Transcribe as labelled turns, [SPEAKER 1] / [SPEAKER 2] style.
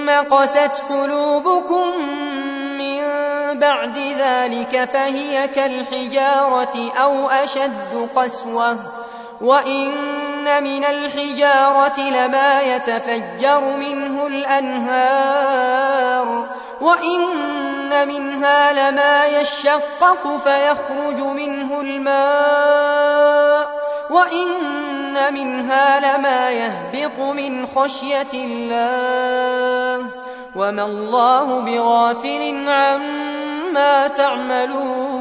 [SPEAKER 1] ثم قست قلوبكم من بعد ذلك فهي كالحجارة أو أشد قسوة وإن من الحجارة لما يتفجر منه الأنهار وإن منها لما يشقق فيخرج منه الماء وإن منها لما يهبط من خشية الله وما الله بغافل عما تعملون